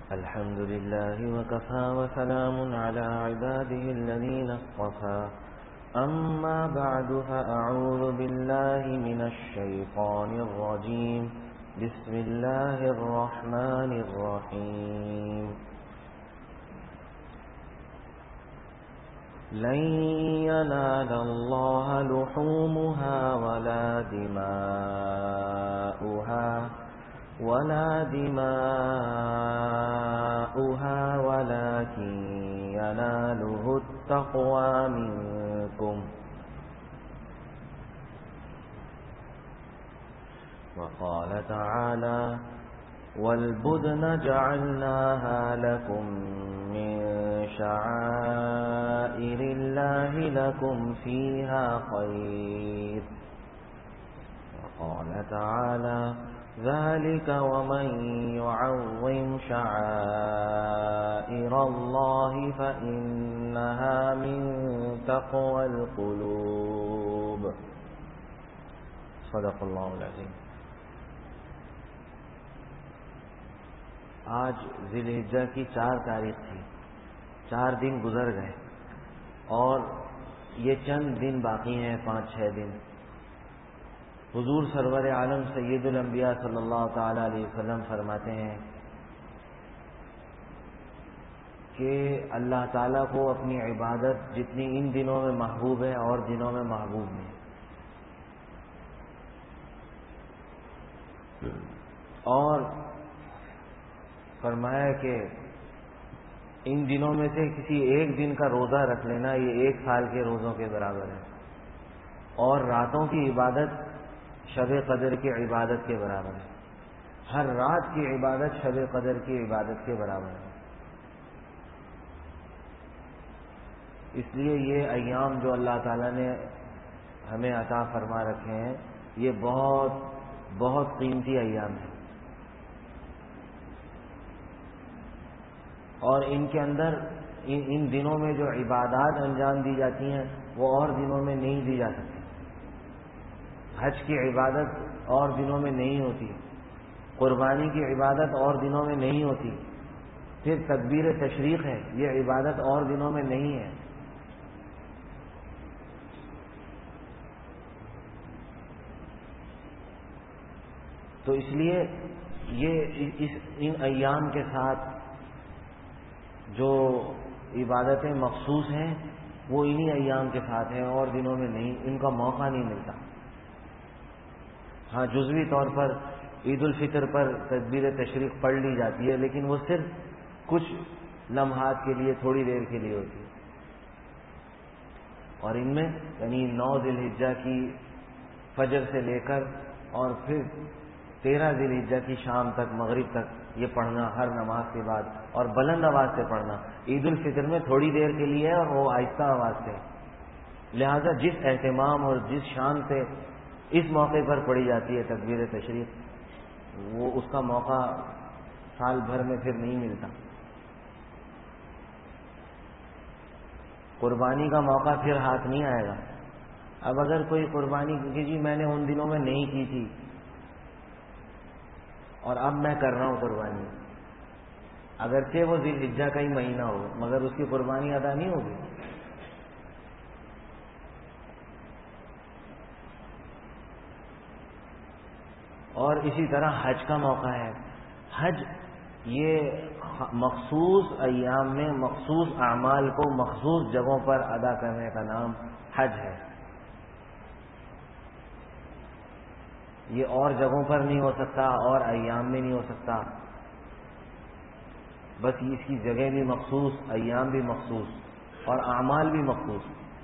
الحمد لله وكفى وسلام على عباده الذين اصطفى أما بعد فأعوذ بالله من الشيطان الرجيم بسم الله الرحمن الرحيم لن ينال الله لحومها ولا دماؤها ولكن يناله التقوى منكم وقال تعالى والبدن جعلناها لكم من شعائر الله لكم فيها خير وقال تعالى ذلك ومن يعظم شعائر الله فإنها من تقوى القلوب صدق اللہ العظیم۔ آج ذی الحجہ کی 4 تاریخ تھی، 4 دن گزر گئے اور یہ چند دن باقی ہیں، 5-6 دن۔ حضور سرور عالم سید الانبیاء صلی اللہ تعالی علیہ وسلم فرماتے ہیں کہ اللہ تعالیٰ کو اپنی عبادت جتنی ان دنوں میں محبوب ہے اور دنوں میں محبوب نہیں، اور فرمایا کہ ان دنوں میں سے کسی ایک دن کا روزہ رکھ لینا یہ 1 سال کے روزوں کے برابر ہے، اور راتوں کی عبادت شب قدر کی عبادت کے برابر ہے۔ ہر رات کی عبادت شب قدر کی عبادت کے برابر ہے۔ اس لیے یہ ایام جو اللہ تعالیٰ نے ہمیں عطا فرما رکھے ہیں یہ بہت بہت قیمتی ایام ہیں، اور ان کے اندر ان دنوں میں جو عبادات انجام دی جاتی ہیں وہ اور دنوں میں نہیں دی جا سکتی۔ حج کی عبادت اور دنوں میں نہیں ہوتی، قربانی کی عبادت اور دنوں میں نہیں ہوتی، پھر تکبیر تشریق ہے، یہ عبادت اور دنوں میں نہیں ہے۔ تو اس لیے ان ایام کے ساتھ جو عبادتیں مخصوص ہیں وہ انہی ایام کے ساتھ ہیں اور دنوں میں نہیں، ان کا موقع نہیں ملتا۔ ہاں جزوی طور پر عید الفطر پر تکبیر تشریق پڑھ لی جاتی ہے، لیکن وہ صرف کچھ لمحات کے لیے، تھوڑی دیر کے لیے ہوتی ہے، اور ان میں یعنی 9 ذی الحجہ کی فجر سے لے کر اور پھر 13 ذی الحجہ کی شام تک، مغرب تک یہ پڑھنا ہر نماز کے بعد، اور بلند آواز سے پڑھنا۔ عید الفطر میں تھوڑی دیر کے لیے اور وہ آہستہ آواز سے، لہذا جس اہتمام اور جس شان سے اس موقع پر پڑھی جاتی ہے تکبیر تشریق، وہ اس کا موقع سال بھر میں پھر نہیں ملتا۔ قربانی کا موقع پھر ہاتھ نہیں آئے گا۔ اب اگر کوئی قربانی کہ جی میں نے ان دنوں میں نہیں کی تھی اور اب میں کر رہا ہوں قربانی، اگرچہ وہ ذی الحجہ کا ہی مہینہ ہو مگر اس کی قربانی ادا نہیں ہوگی۔ اور اسی طرح حج کا موقع ہے۔ حج یہ مخصوص ایام میں مخصوص اعمال کو مخصوص جگہوں پر ادا کرنے کا نام حج ہے۔ یہ اور جگہوں پر نہیں ہو سکتا اور ایام میں نہیں ہو سکتا، بس اس کی جگہ بھی مخصوص، ایام بھی مخصوص اور اعمال بھی مخصوص۔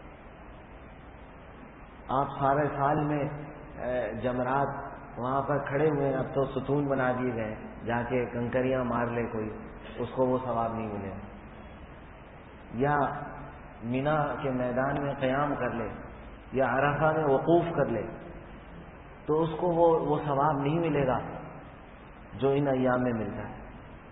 آپ سارے سال میں جمرات وہاں پر کھڑے ہوئے ہیں، اب تو ستون بنا دیے گئے، جا کے کنکریاں مار لے کوئی، اس کو وہ ثواب نہیں ملے گا۔ یا مینا کے میدان میں قیام کر لے یا عرفہ میں وقوف کر لے تو اس کو وہ ثواب نہیں ملے گا جو ان ایام میں ملتا ہے۔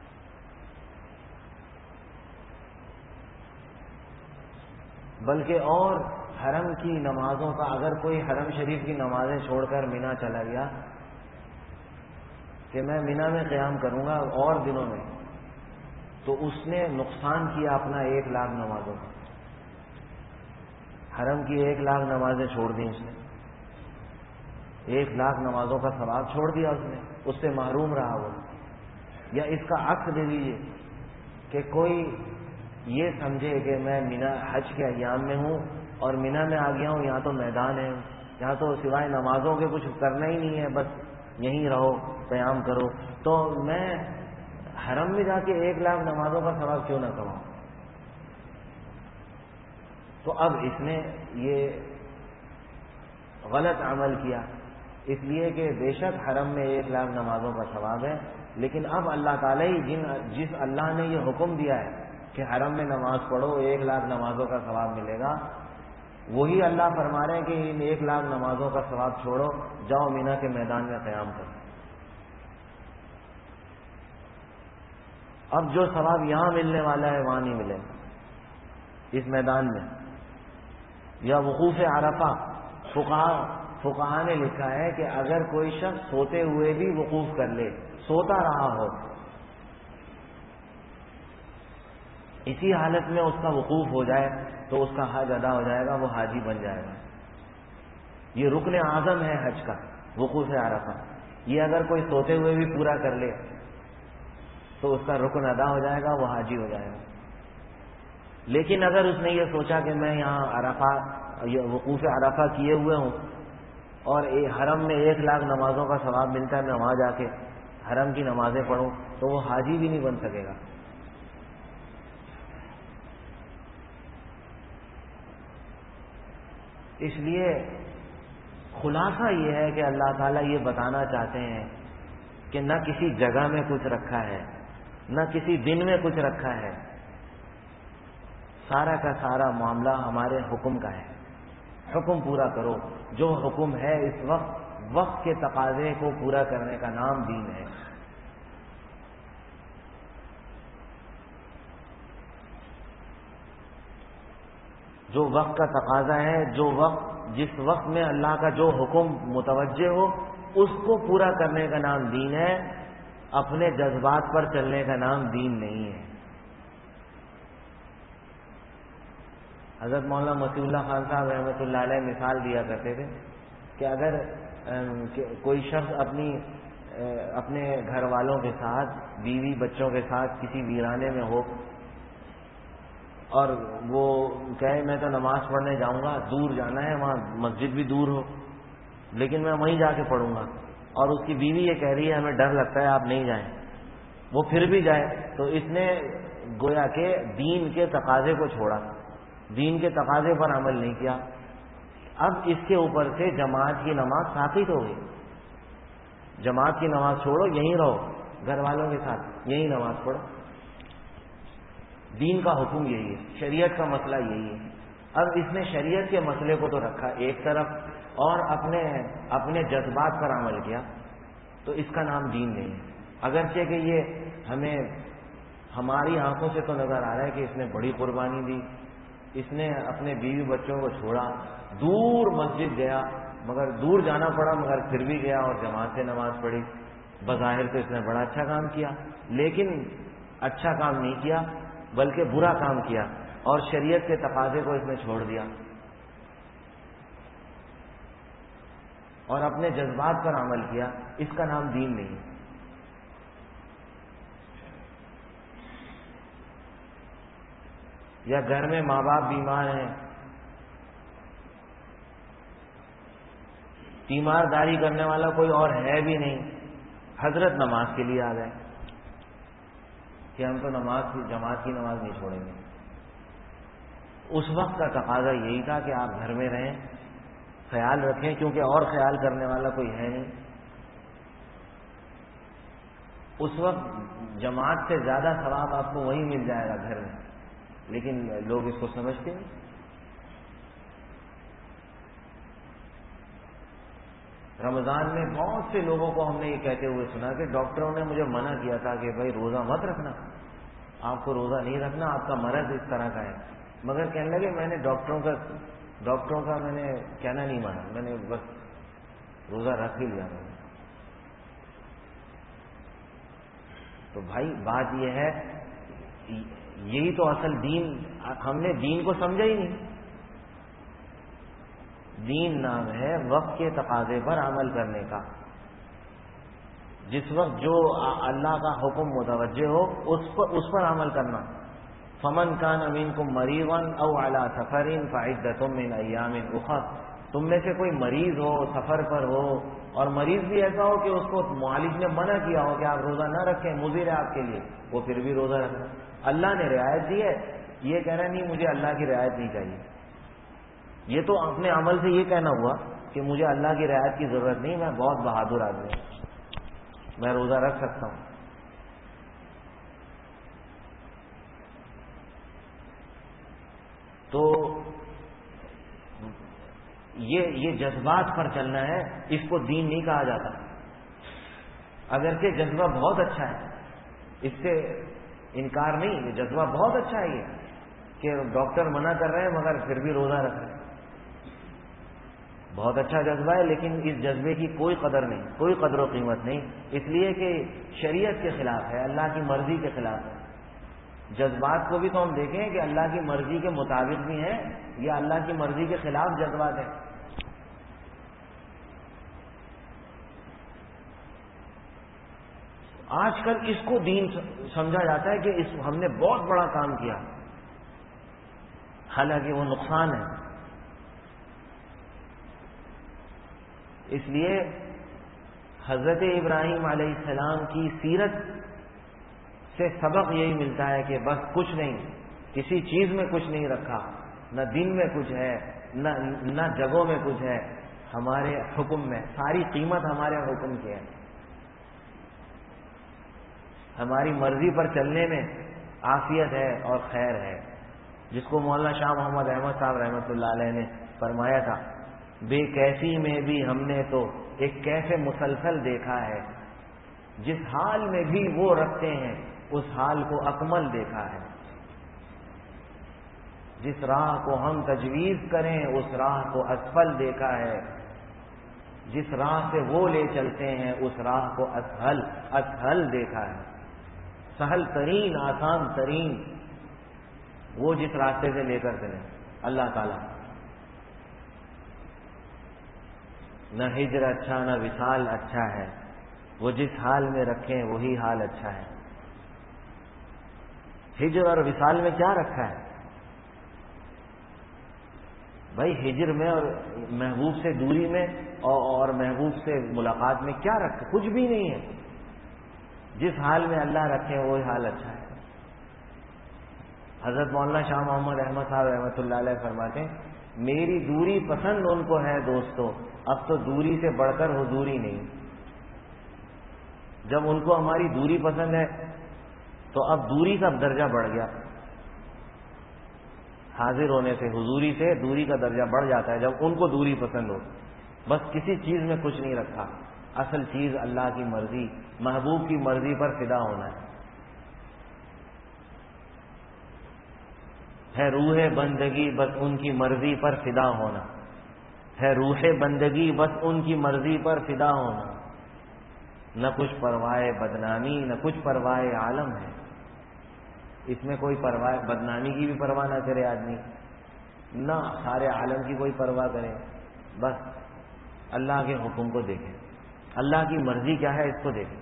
بلکہ اور حرم کی نمازوں کا، اگر کوئی حرم شریف کی نمازیں چھوڑ کر مینا چلا گیا کہ میں مینا میں قیام کروں گا اور دنوں میں، تو اس نے نقصان کیا اپنا 1,00,000 نمازوں کا. حرم کی 1,00,000 نمازیں چھوڑ دیں اس نے, 1,00,000 نمازوں کا ثواب چھوڑ دیا اس نے, اس سے محروم رہا وہ. یا اس کا عکس دے دیجیے کہ کوئی یہ سمجھے کہ میں مینا حج کے ایام میں ہوں اور مینا میں آ گیا ہوں, یہاں تو میدان ہے, یہاں تو سوائے نمازوں کے کچھ کرنا ہی نہیں ہے, بس یہیں رہو قیام کرو, تو میں حرم میں جا کے 1,00,000 نمازوں کا ثواب کیوں نہ کماؤں. تو اب اس نے یہ غلط عمل کیا, اس لیے کہ بے شک حرم میں 1,00,000 نمازوں کا ثواب ہے, لیکن اب اللہ تعالیٰ ہی جس اللہ نے یہ حکم دیا ہے کہ حرم میں نماز پڑھو 1,00,000 نمازوں کا ثواب ملے گا, وہی اللہ فرما رہے ہیں کہ ان 1,00,000 نمازوں کا ثواب چھوڑو, جاؤ مینا کے میدان میں قیام کرو. اب جو ثواب یہاں ملنے والا ہے وہاں نہیں ملے گا اس میدان میں. یا وقوف عرفہ, فقہا نے لکھا ہے کہ اگر کوئی شخص سوتے ہوئے بھی وقوف کر لے, سوتا رہا ہو, اسی حالت میں اس کا وقوف ہو جائے تو اس کا حج ادا ہو جائے گا, وہ حاجی بن جائے گا. یہ رکن اعظم ہے حج کا, وقوف عرفہ. یہ اگر کوئی سوتے ہوئے بھی پورا کر لے تو اس کا رکن ادا ہو جائے گا, وہ حاجی ہو جائے گا. لیکن اگر اس نے یہ سوچا کہ میں یہاں عرفہ وقوف عرفہ کیے ہوئے ہوں اور حرم میں 1,00,000 نمازوں کا ثواب ملتا ہے, میں وہاں جا کے حرم کی نمازیں پڑھوں, تو وہ حاجی بھی نہیں بن سکے گا. اس لیے خلاصہ یہ ہے کہ اللہ تعالیٰ یہ بتانا چاہتے ہیں کہ نہ کسی جگہ میں کچھ رکھا ہے, نہ کسی دن میں کچھ رکھا ہے, سارا کا سارا معاملہ ہمارے حکم کا ہے. حکم پورا کرو, جو حکم ہے اس وقت کے تقاضے کو پورا کرنے کا نام دین ہے. جو وقت کا تقاضا ہے, جس وقت میں اللہ کا جو حکم متوجہ ہو, اس کو پورا کرنے کا نام دین ہے. اپنے جذبات پر چلنے کا نام دین نہیں ہے. حضرت مولانا مسیح اللہ خان صاحب رحمۃ اللہ علیہ مثال دیا کرتے تھے کہ اگر کوئی شخص اپنے گھر والوں کے ساتھ, بیوی بچوں کے ساتھ کسی ویرانے میں ہو اور وہ کہے میں تو نماز پڑھنے جاؤں گا, دور جانا ہے, وہاں مسجد بھی دور ہو لیکن میں وہیں جا کے پڑھوں گا, اور اس کی بیوی یہ کہہ رہی ہے ہمیں ڈر لگتا ہے آپ نہیں جائیں, وہ پھر بھی جائے, تو اس نے گویا کہ دین کے تقاضے کو چھوڑا, دین کے تقاضے پر عمل نہیں کیا. اب اس کے اوپر سے جماعت کی نماز ثابت ہو گئی. جماعت کی نماز چھوڑو, یہیں رہو گھر والوں کے ساتھ, یہیں نماز پڑھو. دین کا حکم یہی ہے, شریعت کا مسئلہ یہی ہے. اب اس نے شریعت کے مسئلے کو تو رکھا ایک طرف اور اپنے جذبات پر عمل کیا, تو اس کا نام دین نہیں ہے. اگرچہ کہ یہ ہماری آنکھوں سے تو نظر آ رہا ہے کہ اس نے بڑی قربانی دی, اس نے اپنے بیوی بچوں کو چھوڑا, دور مسجد گیا, مگر دور جانا پڑا مگر پھر بھی گیا اور جماعت سے نماز پڑھی. بظاہر تو اس نے بڑا اچھا کام کیا, لیکن اچھا کام نہیں کیا بلکہ برا کام کیا, اور شریعت کے تقاضے کو اس نے چھوڑ دیا اور اپنے جذبات پر عمل کیا. اس کا نام دین نہیں. یا گھر میں ماں باپ بیمار ہیں, تیمارداری کرنے والا کوئی اور ہے بھی نہیں, حضرت نماز کے لیے آ گئے کہ ہم تو جماعت کی نماز نہیں چھوڑیں گے. اس وقت کا تقاضا یہی تھا کہ آپ گھر میں رہیں, خیال رکھیں, کیونکہ اور خیال کرنے والا کوئی ہے نہیں. اس وقت جماعت سے زیادہ ثواب آپ کو وہیں مل جائے گا گھر میں, لیکن لوگ اس کو سمجھتے نہیں. رمضان میں بہت سے لوگوں کو ہم نے یہ کہتے ہوئے سنا کہ ڈاکٹروں نے مجھے منع کیا تھا کہ بھائی روزہ مت رکھنا, آپ کو روزہ نہیں رکھنا, آپ کا مرض اس طرح کا ہے. مگر کہنے لگے میں نے ڈاکٹروں کا میں نے کہنا نہیں مانا, میں نے بس روزہ رکھ ہی لیا. تو بھائی بات یہ ہے یہی تو اصل دین، ہم نے دین کو سمجھا ہی نہیں. دین نام ہے وقت کے تقاضے پر عمل کرنے کا. جس وقت جو اللہ کا حکم متوجہ ہو اس پر عمل کرنا. فمن کان منکم مریضا او علی سفر فعدۃ من ایام اخر. تم میں سے کوئی مریض ہو، سفر پر ہو، اور مریض بھی ایسا ہو کہ اس کو معالج نے منع کیا ہو کہ آپ روزہ نہ رکھیں، مضر ہے آپ کے لیے، وہ پھر بھی روزہ رکھنا. اللہ نے رعایت دی ہے، یہ کہنا نہیں مجھے اللہ کی رعایت نہیں چاہیے. یہ تو اپنے عمل سے یہ کہنا ہوا کہ مجھے اللہ کی رعایت کی ضرورت نہیں، میں بہت بہادر آدمی ہوں، میں روزہ رکھ سکتا ہوں. تو یہ جذبات پر چلنا ہے، اس کو دین نہیں کہا جاتا. اگرچہ جذبہ بہت اچھا ہے، اس سے انکار نہیں، یہ جذبہ بہت اچھا ہے یہ کہ ڈاکٹر منع کر رہے ہیں مگر پھر بھی روزہ رکھ رہے ہیں. بہت اچھا جذبہ ہے، لیکن اس جذبے کی کوئی قدر نہیں، کوئی قدر و قیمت نہیں، اس لیے کہ شریعت کے خلاف ہے، اللہ کی مرضی کے خلاف ہے. جذبات کو بھی تو ہم دیکھیں کہ اللہ کی مرضی کے مطابق بھی ہیں یا اللہ کی مرضی کے خلاف جذبات ہیں. آج کل اس کو دین سمجھا جاتا ہے کہ ہم نے بہت بڑا کام کیا، حالانکہ وہ نقصان ہے. اس لیے حضرت ابراہیم علیہ السلام کی سیرت سے سبق یہی ملتا ہے کہ بس کچھ نہیں، کسی چیز میں کچھ نہیں رکھا، نہ دن میں کچھ ہے، نہ جگہوں میں کچھ ہے، ہمارے حکم میں ساری قیمت ہمارے حکم کی ہے. ہماری مرضی پر چلنے میں عافیت ہے اور خیر ہے. جس کو مولانا شاہ محمد احمد صاحب رحمۃ اللہ علیہ نے فرمایا تھا، بے کیفی میں بھی ہم نے تو ایک کیف مسلسل دیکھا ہے، جس حال میں بھی وہ رکھتے ہیں اس حال کو اکمل دیکھا ہے. جس راہ کو ہم تجویز کریں اس راہ کو اسفل دیکھا ہے، جس راہ سے وہ لے چلتے ہیں اس راہ کو اسہل دیکھا ہے. سہل ترین، آسان ترین وہ جس راستے سے لے کر چلیں اللہ تعالیٰ. نہ ہجر اچھا نہ وصال اچھا ہے، وہ جس حال میں رکھیں وہی حال اچھا ہے. ہجر اور وصال میں کیا رکھا ہے بھائی؟ ہجر میں اور محبوب سے دوری میں اور محبوب سے ملاقات میں کیا رکھا؟ کچھ بھی نہیں ہے. جس حال میں اللہ رکھے وہی حال اچھا ہے. حضرت مولانا شاہ محمد احمد صاحب رحمۃ اللہ علیہ فرماتے ہیں، میری دوری پسند ان کو ہے دوستو، اب تو دوری سے بڑھ کر حضوری نہیں. جب ان کو ہماری دوری پسند ہے تو اب دوری کا درجہ بڑھ گیا. حاضر ہونے سے، حضوری سے دوری کا درجہ بڑھ جاتا ہے جب ان کو دوری پسند ہو. بس کسی چیز میں کچھ نہیں رکھا، اصل چیز اللہ کی مرضی، محبوب کی مرضی پر فدا ہونا ہے روح بندگی بس ان کی مرضی پر فدا ہونا ہے. روح بندگی بس ان کی مرضی پر فدا ہونا. نہ کچھ پرواہ بدنامی نہ کچھ پرواہ عالم ہے. اس میں کوئی پرواہ بدنامی کی بھی پرواہ نہ کرے آدمی، نہ سارے عالم کی کوئی پرواہ کرے. بس اللہ کے حکم کو دیکھیں، اللہ کی مرضی کیا ہے اس کو دیکھیں.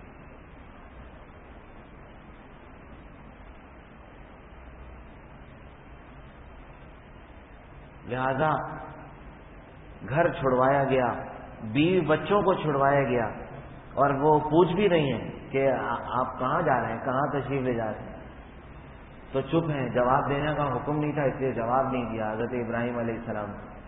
لہذا گھر چھڑوایا گیا، بیوی بچوں کو چھڑوایا گیا، اور وہ پوچھ بھی رہی ہیں کہ آپ کہاں جا رہے ہیں، کہاں تشریف لے جا رہے ہیں. تو چپ ہیں، جواب دینے کا حکم نہیں تھا اس لیے جواب نہیں دیا حضرت ابراہیم علیہ السلام.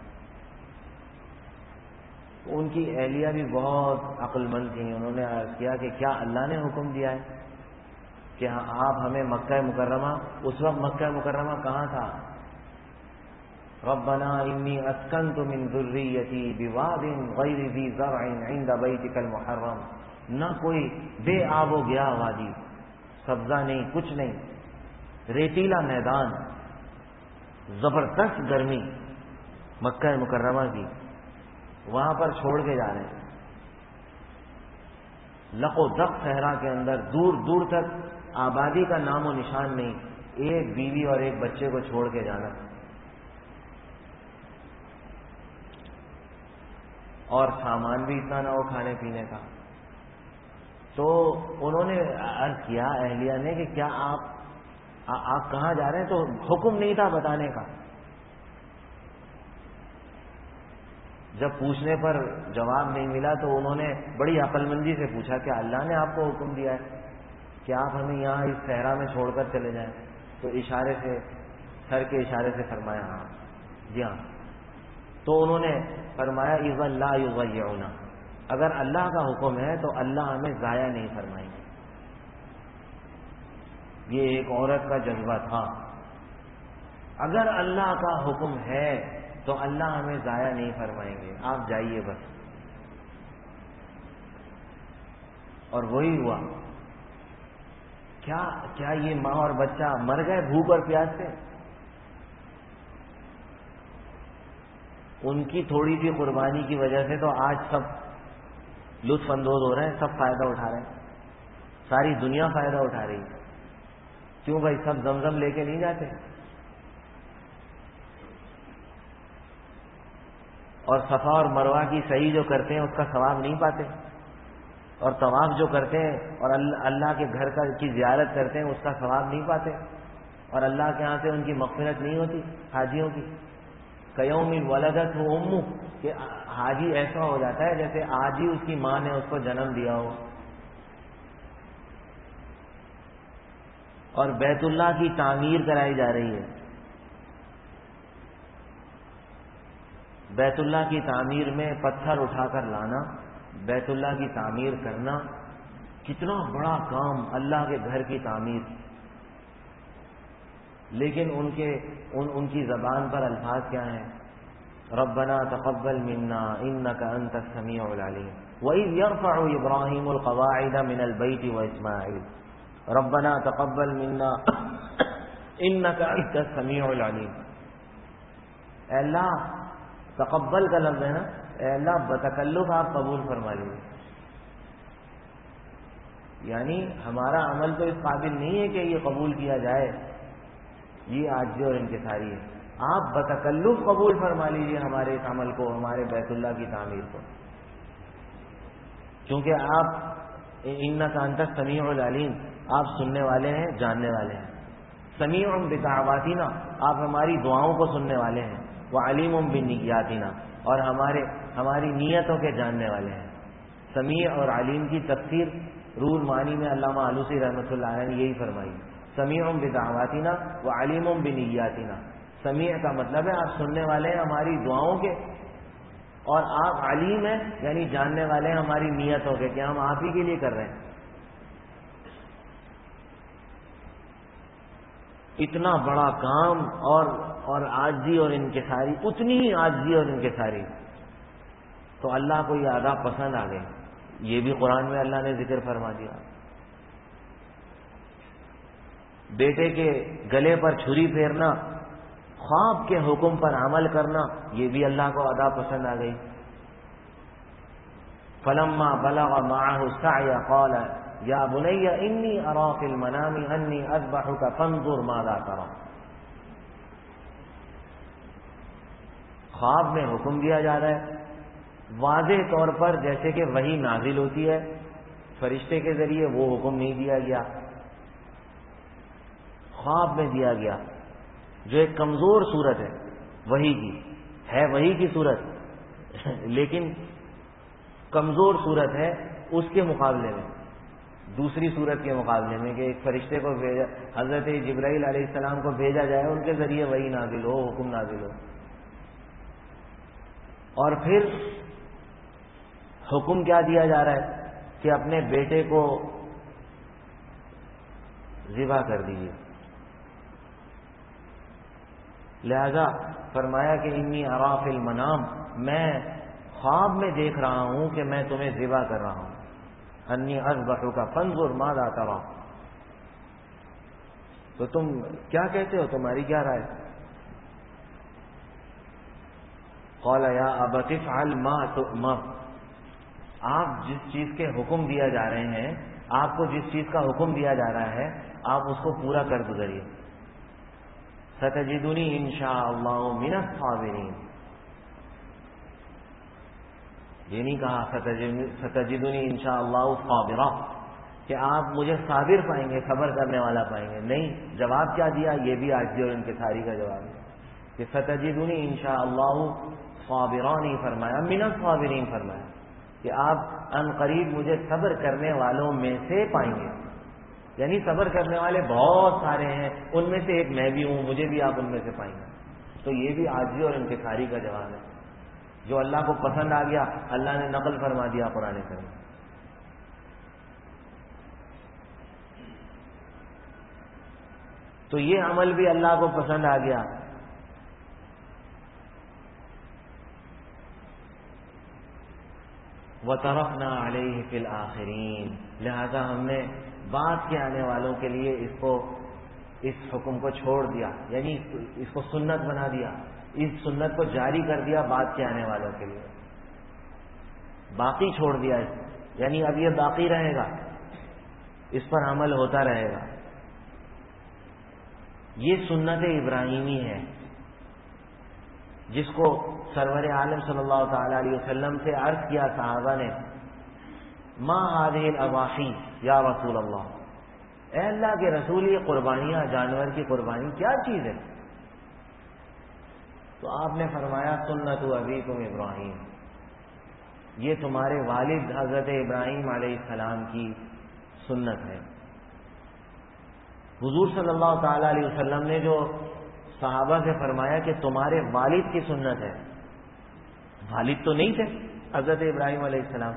ان کی اہلیہ بھی بہت عقل مند تھیں. انہوں نے عرض کیا کہ کیا اللہ نے حکم دیا ہے کہ آپ ہمیں مکہ مکرمہ، اس وقت مکہ مکرمہ کہاں تھا؟ ربنا انی اسکنت من ذریتی بواد غیر ذی زرع عند بیتک المحرم. نہ کوئی بے آب و گیا وادی، سبزہ نہیں، کچھ نہیں، ریتیلا میدان، زبردست گرمی مکہ مکرمہ کی، وہاں پر چھوڑ کے جا رہے ہیں. لق و دق صحرا کے اندر دور دور تک آبادی کا نام و نشان نہیں، ایک بیوی اور ایک بچے کو چھوڑ کے جانا، اور سامان بھی اتنا نہ ہو کھانے پینے کا۔ تو انہوں نے عرض کیا اہلیہ نے کہ کیا آپ کہاں جا رہے ہیں؟ تو حکم نہیں تھا بتانے کا۔ جب پوچھنے پر جواب نہیں ملا تو انہوں نے بڑی عقل مندی سے پوچھا کہ اللہ نے آپ کو حکم دیا ہے کہ آپ ہمیں یہاں اس صحرا میں چھوڑ کر چلے جائیں؟ تو اشارے سے، سر کے اشارے سے فرمایا ہاں، جی ہاں۔ تو انہوں نے فرمایا اذا لا یضیعنا، اگر اللہ کا حکم ہے تو اللہ ہمیں ضائع نہیں فرمائیں گے۔ یہ ایک عورت کا جذبہ تھا، اگر اللہ کا حکم ہے تو اللہ ہمیں ضائع نہیں فرمائیں گے، آپ جائیے بس۔ اور وہی ہوا۔ کیا یہ ماں اور بچہ مر گئے بھوک اور پیاس سے؟ ان کی تھوڑی سی قربانی کی وجہ سے تو آج سب لطف اندوز ہو رہے ہیں، سب فائدہ اٹھا رہے ہیں، ساری دنیا فائدہ اٹھا رہی ہے۔ کیوں بھائی؟ سب زمزم لے کے نہیں جاتے، اور صفا اور مروہ کی سعی جو کرتے ہیں اس کا ثواب نہیں پاتے، اور طواف جو کرتے ہیں اور اللہ کے گھر کی زیارت کرتے ہیں اس کا ثواب نہیں پاتے، اور اللہ کے ہاں سے ان کی مغفرت نہیں ہوتی حاجیوں کی۔ قیوم ولدت ہو امو، کہ حاجی ایسا ہو جاتا ہے جیسے آج ہی اس کی ماں نے اس کو جنم دیا ہو۔ اور بیت اللہ کی تعمیر کرائی جا رہی ہے، بیت اللہ کی تعمیر میں پتھر اٹھا کر لانا، بیت اللہ کی تعمیر کرنا کتنا بڑا کام، اللہ کے گھر کی تعمیر۔ لیکن ان کی زبان پر الفاظ کیا ہیں؟ ربنا تقبل منا انك انت السميع العليم واذ يرفع ابراهيم القواعد من البيت واسماعيل ربنا تقبل منا انك انت السميع العليم۔ اے اللہ، تقبل کا لفظ ہے نا، اے اللہ بتکلف آپ قبول فرما لیجیے۔ یعنی ہمارا عمل تو اس قابل نہیں ہے کہ یہ قبول کیا جائے، یہ عاجزی اور انکساری ہے۔ آپ بتکلف قبول فرما لیجیے ہمارے اس عمل کو، ہمارے بیت اللہ کی تعمیر کو، کیونکہ آپ انک انت السمیع العلیم، آپ سننے والے ہیں، جاننے والے ہیں۔ سمیع بدعواتنا، آپ ہماری دعاؤں کو سننے والے ہیں، وعلیم بنیاتنا، اور ہماری نیتوں کے جاننے والے ہیں۔ سمیع اور علیم کی تفسیر روح المعانی میں علامہ آلوسی رحمۃ اللہ علیہ نے یہی فرمائی، سمیع بدعواتنا وعلیم بنیاتنا۔ سمیع کا مطلب ہے آپ سننے والے ہیں ہماری دعاؤں کے، اور آپ علیم ہیں یعنی جاننے والے ہیں ہماری نیتوں کے کہ ہم آپ ہی کے لیے کر رہے ہیں۔ اتنا بڑا کام اور عاجزی اور انکساری، اتنی ہی عاجزی اور انکساری، تو اللہ کو یہ آداب پسند آ گئے۔ یہ بھی قرآن میں اللہ نے ذکر فرما دیا۔ بیٹے کے گلے پر چھری پھیرنا، خواب کے حکم پر عمل کرنا، یہ بھی اللہ کو ادا پسند آ گئی۔ فلما بلغ معه السعي قال یا بني انی ارى في المنام انی اذبحك فانظر ماذا ترى۔ خواب میں حکم دیا جا رہا ہے، واضح طور پر جیسے کہ وحی نازل ہوتی ہے، فرشتے کے ذریعے وہ حکم نہیں دیا گیا، خواب میں دیا گیا، جو ایک کمزور صورت ہے وحی کی، ہے وحی کی صورت لیکن کمزور صورت ہے اس کے مقابلے میں، دوسری صورت کے مقابلے میں، کہ ایک فرشتے کو بھیجا، حضرت جبرائیل علیہ السلام کو بھیجا جائے، ان کے ذریعے وحی نازل ہو، حکم نازل ہو، اور پھر حکم کیا دیا جا رہا ہے کہ اپنے بیٹے کو ذبح کر دیجیے۔ لہذا فرمایا کہ انی ارا فی المنام، میں خواب میں دیکھ رہا ہوں کہ میں تمہیں ذبح کر رہا ہوں، انی اذبحک فانظر ماذا تری، تو تم کیا کہتے ہو، تمہاری کیا رائے؟ قال یا ابت افعل ما تؤمر، آپ جس چیز کے حکم دیا جا رہے ہیں آپ کو جس چیز کا حکم دیا جا رہا ہے آپ اس کو پورا کر گزریے. ستجدنی انشاءاللہ من الصابرین. یہ نہیں کہا ستجدنی انشاءاللہ صابرا کہ آپ مجھے صابر پائیں گے، صبر کرنے والا پائیں گے. نہیں، جواب کیا دیا؟ یہ بھی عاجزی اور انکساری کا جواب ہے کہ ستجدنی انشاءاللہ صابرا نہیں فرمایا، من الصابرین فرمایا کہ آپ ان قریب مجھے صبر کرنے والوں میں سے پائیں گے. یعنی صبر کرنے والے بہت سارے ہیں، ان میں سے ایک میں بھی ہوں، مجھے بھی آپ ان میں سے پائیں گے. تو یہ بھی عاجزی اور انکساری کا جواب ہے. جو اللہ کو پسند آ گیا اللہ نے نقل فرما دیا قرآن کریم. تو یہ عمل بھی اللہ کو پسند آ گیا. وَتَرَكْنَا عَلَيْهِ فِي الْآخِرِينَ. لہذا ہم نے بعد کے آنے والوں کے لیے اس حکم کو چھوڑ دیا، یعنی اس کو سنت بنا دیا، اس سنت کو جاری کر دیا بعد کے آنے والوں کے لیے. باقی چھوڑ دیا، یعنی اب یہ باقی رہے گا، اس پر عمل ہوتا رہے گا. یہ سنت ابراہیمی ہے جس کو سرور عالم صلی اللہ تعالی علیہ وسلم سے عرض کیا صحابہ نے، ما هذه الاضاحی یا رسول اللہ. اے اللہ کے رسول، یہ قربانیاں، جانور کی قربانی کیا چیز ہے؟ تو آپ نے فرمایا سنت ابیکم ابراہیم، یہ تمہارے والد حضرت ابراہیم علیہ السلام کی سنت ہے. حضور صلی اللہ تعالی علیہ وسلم نے جو صحابہ سے فرمایا کہ تمہارے والد کی سنت ہے، والد تو نہیں تھے حضرت ابراہیم علیہ السلام،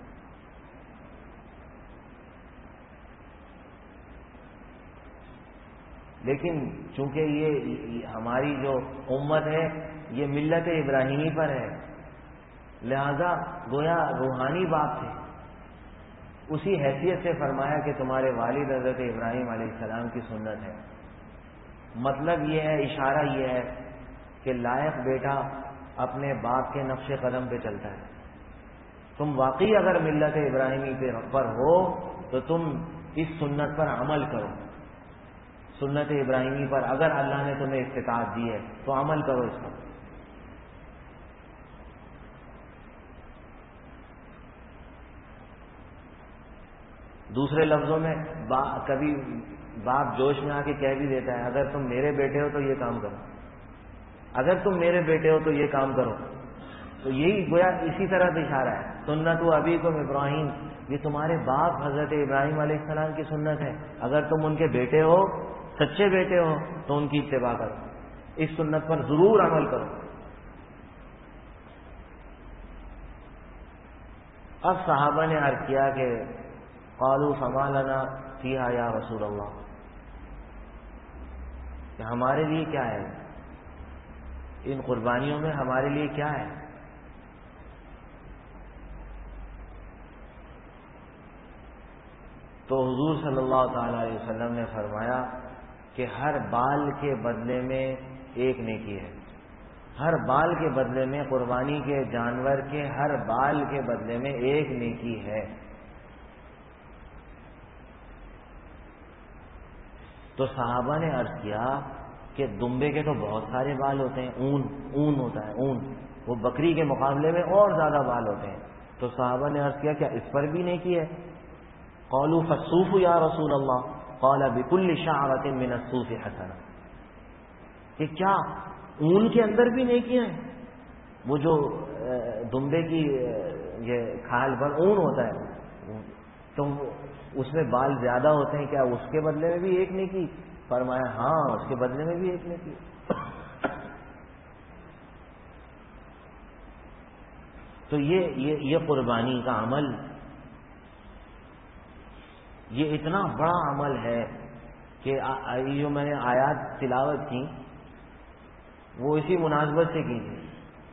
لیکن چونکہ یہ ہماری جو امت ہے یہ ملت ابراہیمی پر ہے، لہذا گویا روحانی باپ تھے، اسی حیثیت سے فرمایا کہ تمہارے والد حضرت ابراہیم علیہ السلام کی سنت ہے. مطلب یہ ہے، اشارہ یہ ہے کہ لائق بیٹا اپنے باپ کے نقش قدم پہ چلتا ہے. تم واقعی اگر ملت ابراہیمی پر ہو تو تم اس سنت پر عمل کرو. سنت ابراہیمی پر اگر اللہ نے تمہیں استطاعت دی ہے تو عمل کرو اس پر. دوسرے لفظوں میں کبھی باپ جوش میں آ کے کہہ بھی دیتا ہے اگر تم میرے بیٹے ہو تو یہ کام کرو، اگر تم میرے بیٹے ہو تو یہ کام کرو. تو یہی گویا اسی طرح سے اشارہ ہے. سنت ابیکم ابراہیم، یہ تمہارے باپ حضرت ابراہیم علیہ السلام کی سنت ہے. اگر تم ان کے بیٹے ہو، سچے بیٹے ہو، تو ان کی اتباع کرو، اس سنت پر ضرور عمل کرو. اب صحابہ نے عرض کیا کہ قالوا فما لنا فیہا یا رسول اللہ، کہ ہمارے لیے کیا ہے ان قربانیوں میں، ہمارے لیے کیا ہے؟ تو حضور صلی اللہ تعالی علیہ وسلم نے فرمایا کہ ہر بال کے بدلے میں ایک نیکی ہے. ہر بال کے بدلے میں، قربانی کے جانور کے ہر بال کے بدلے میں ایک نیکی ہے. تو صحابہ نے عرض کیا کہ دمبے کے تو بہت سارے بال ہوتے ہیں، اون ہوتا ہے، اون، وہ بکری کے مقابلے میں اور زیادہ بال ہوتے ہیں. تو صحابہ نے عرض کیا اس پر بھی نیکی ہے؟ قالوا فالصوف یا رسول اللہ، قال بكل شعرة من الصوف حسنہ، کہ کیا اون کے اندر بھی نیکیاں ہیں؟ وہ جو دمبے کی یہ کھال پر اون ہوتا ہے تو اس میں بال زیادہ ہوتے ہیں، کیا اس کے بدلے میں بھی ایک نیکی؟ فرمایا ہاں، اس کے بدلے میں بھی ایک نیکی. تو یہ قربانی کا عمل، یہ اتنا بڑا عمل ہے کہ جو میں نے آیات تلاوت کی وہ اسی مناسبت سے کی تھی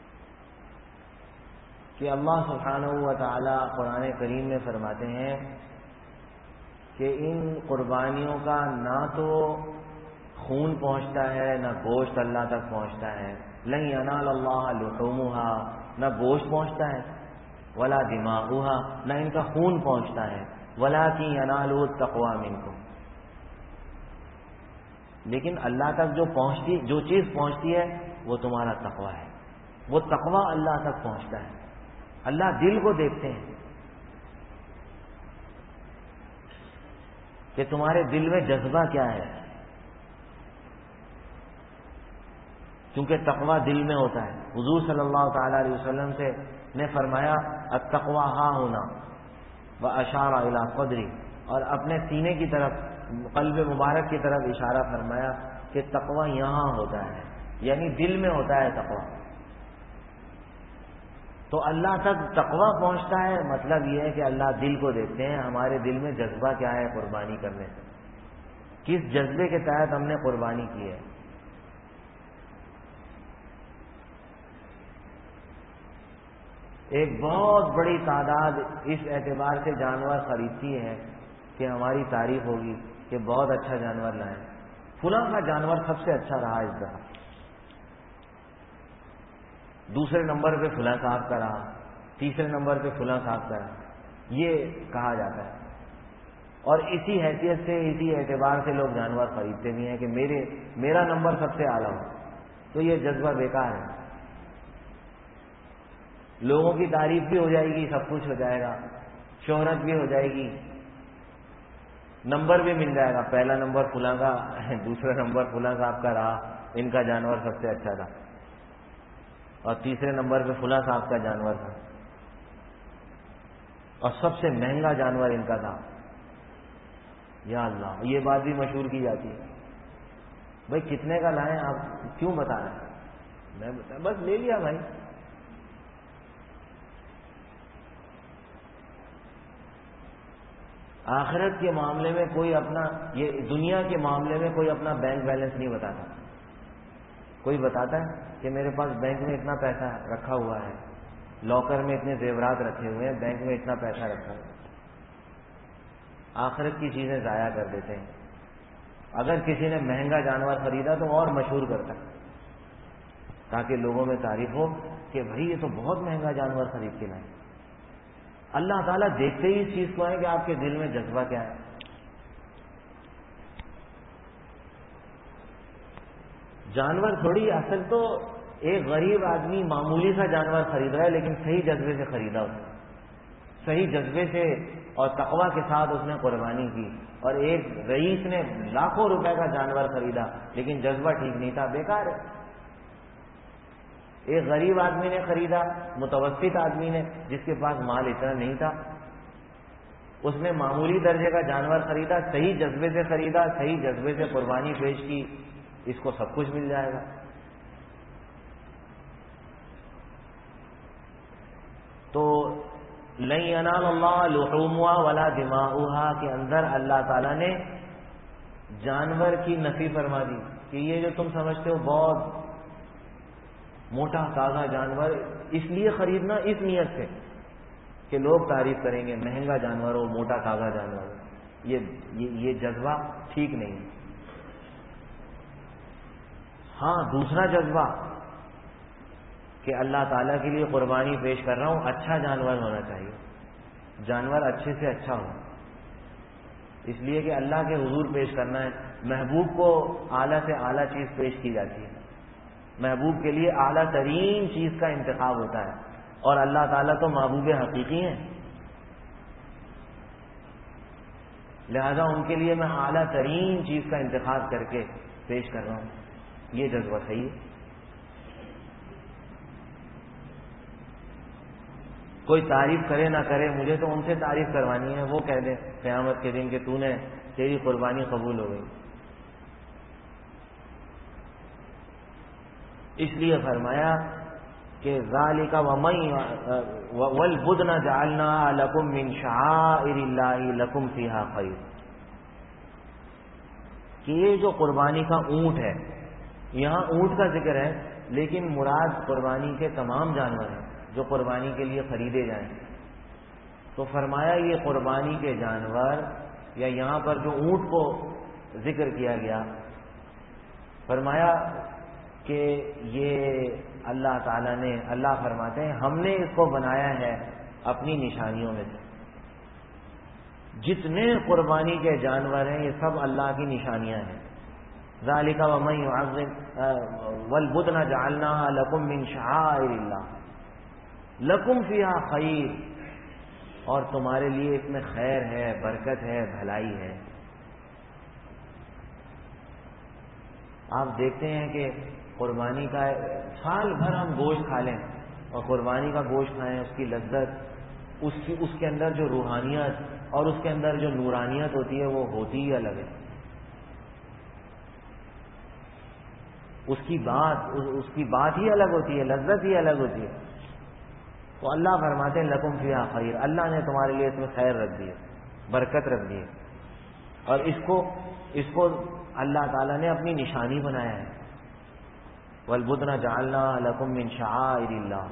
کہ اللہ سبحانہ و تعالی قرآن کریم میں فرماتے ہیں کہ ان قربانیوں کا نہ تو خون پہنچتا ہے، نہ گوشت اللہ تک پہنچتا ہے. لن ینال اللہ لحومها، نہ گوشت پہنچتا ہے، ولا دماؤها، نہ ان کا خون پہنچتا ہے، وَلَٰكِن يَنَالُهُ التَّقْوَىٰ مِنكُمْ. لیکن اللہ تک جو چیز پہنچتی ہے وہ تمہارا تقویٰ ہے. وہ تقویٰ اللہ تک پہنچتا ہے. اللہ دل کو دیکھتے ہیں کہ تمہارے دل میں جذبہ کیا ہے، کیونکہ تقویٰ دل میں ہوتا ہے. حضور صلی اللہ تعالی علیہ وسلم سے نے فرمایا التقویٰ ہاں ہونا واشار الی صدری، اور اپنے سینے کی طرف قلب مبارک کی طرف اشارہ فرمایا کہ تقویٰ یہاں ہوتا ہے، یعنی دل میں ہوتا ہے تقویٰ. تو اللہ تک تقویٰ پہنچتا ہے، مطلب یہ ہے کہ اللہ دل کو دیکھتے ہیں ہمارے دل میں جذبہ کیا ہے قربانی کرنے سے، کس جذبے کے تحت ہم نے قربانی کی ہے. ایک بہت بڑی تعداد اس اعتبار سے جانور خریدتی ہے کہ ہماری تعریف ہوگی کہ بہت اچھا جانور لائیں، فلاں کا جانور سب سے اچھا رہا اس دفعہ، دوسرے نمبر پہ فلاں صاحب کا رہا، تیسرے نمبر پہ فلاں صاحب کا رہا، یہ کہا جاتا ہے. اور اسی حیثیت سے اسی اعتبار سے لوگ جانور خریدتے بھی ہیں کہ میرا نمبر سب سے اعلیٰ ہو. تو یہ جذبہ بیکار ہے. لوگوں کی تعریف بھی ہو جائے گی، سب کچھ ہو جائے گا، شہرت بھی ہو جائے گی، نمبر بھی مل جائے گا، پہلا نمبر فلاں کا، دوسرا نمبر فلاں صاحب کا رہا، ان کا جانور سب سے اچھا تھا، اور تیسرے نمبر پہ فلاں صاحب کا جانور تھا، اور سب سے مہنگا جانور ان کا تھا. یا اللہ، یہ بات بھی مشہور کی جاتی ہے. بھائی کتنے کا لائیں آپ کیوں بتا رہے ہیں؟ میں بتا بس لے لیا بھائی. آخرت کے معاملے میں کوئی اپنا، یہ دنیا کے معاملے میں کوئی اپنا بینک بیلنس نہیں بتاتا. کوئی بتاتا ہے کہ میرے پاس بینک میں اتنا پیسہ رکھا ہوا ہے، لاکر میں اتنے زیورات رکھے ہوئے ہیں، بینک میں اتنا پیسہ رکھا ہے. آخرت کی چیزیں ضائع کر دیتے ہیں. اگر کسی نے مہنگا جانور خریدا تو اور مشہور کرتا ہے تاکہ لوگوں میں تعریف ہو کہ بھائی یہ تو بہت مہنگا جانور خرید کے لائے. اللہ تعالیٰ دیکھتے ہی اس چیز کو ہے کہ آپ کے دل میں جذبہ کیا ہے. جانور تھوڑی، اصل تو ایک غریب آدمی معمولی سا جانور خرید رہا ہے لیکن صحیح جذبے سے خریدا اس نے، صحیح جذبے سے اور تقویٰ کے ساتھ اس نے قربانی کی. اور ایک رئیس نے لاکھوں روپے کا جانور خریدا لیکن جذبہ ٹھیک نہیں تھا، بیکار ہے. ایک غریب آدمی نے خریدا، متوسط آدمی نے جس کے پاس مال اتنا نہیں تھا، اس نے معمولی درجے کا جانور خریدا، صحیح جذبے سے خریدا، صحیح جذبے سے قربانی پیش کی، اس کو سب کچھ مل جائے گا. تو لن ینال اللہ لحومها ولا دماؤها کے اندر اللہ تعالیٰ نے جانور کی نفی فرما دی کہ یہ جو تم سمجھتے ہو بہت موٹا تازہ جانور، اس لیے خریدنا اس نیت سے کہ لوگ تعریف کریں گے مہنگا جانور ہو، موٹا تازہ جانور ہو، یہ جذبہ ٹھیک نہیں. ہاں دوسرا جذبہ کہ اللہ تعالیٰ کے لیے قربانی پیش کر رہا ہوں، اچھا جانور ہونا چاہیے، جانور اچھے سے اچھا ہو، اس لیے کہ اللہ کے حضور پیش کرنا ہے. محبوب کو اعلیٰ سے اعلیٰ چیز پیش کی جاتی ہے، محبوب کے لیے اعلیٰ ترین چیز کا انتخاب ہوتا ہے، اور اللہ تعالیٰ تو محبوب حقیقی ہیں، لہذا ان کے لیے میں اعلیٰ ترین چیز کا انتخاب کر کے پیش کر رہا ہوں. یہ جذبہ صحیح ہے. کوئی تعریف کرے نہ کرے، مجھے تو ان سے تعریف کروانی ہے، وہ کہہ دیں قیامت کے دن کہ تیری قربانی قبول ہو گئی. اس لیے فرمایا کہ ذالک والبدن جعلناها لکم من شعائر اللہ لکم فیہا خیر، کہ یہ جو قربانی کا اونٹ ہے، یہاں اونٹ کا ذکر ہے لیکن مراد قربانی کے تمام جانور ہیں جو قربانی کے لیے خریدے جائیں. تو فرمایا یہ قربانی کے جانور، یا یہاں پر جو اونٹ کو ذکر کیا گیا، فرمایا کہ یہ اللہ تعالیٰ نے، اللہ فرماتے ہیں ہم نے اس کو بنایا ہے اپنی نشانیوں میں سے. جتنے قربانی کے جانور ہیں یہ سب اللہ کی نشانیاں ہیں. ذالک ومن یعظم والبدن جعلناها لکم من شعائر اللہ لکم فیہا خیر، اور تمہارے لیے اس میں خیر ہے، برکت ہے، بھلائی ہے. آپ دیکھتے ہیں کہ قربانی کا سال بھر ہم گوشت کھا لیں اور قربانی کا گوشت کھائیں، اس کی لذت، اس کے اندر جو روحانیت اور اس کے اندر جو نورانیت ہوتی ہے وہ ہوتی ہی الگ ہے. اس کی بات ہی الگ ہوتی ہے، لذت ہی الگ ہوتی ہے. تو اللہ فرماتے ہیں لکم فیہا خیر، اللہ نے تمہارے لیے اس میں خیر رکھ دی ہے، برکت رکھ دی ہے، اور اس کو اللہ تعالیٰ نے اپنی نشانی بنایا ہے. والبدن جعلناها لکم من شعائر اللہ،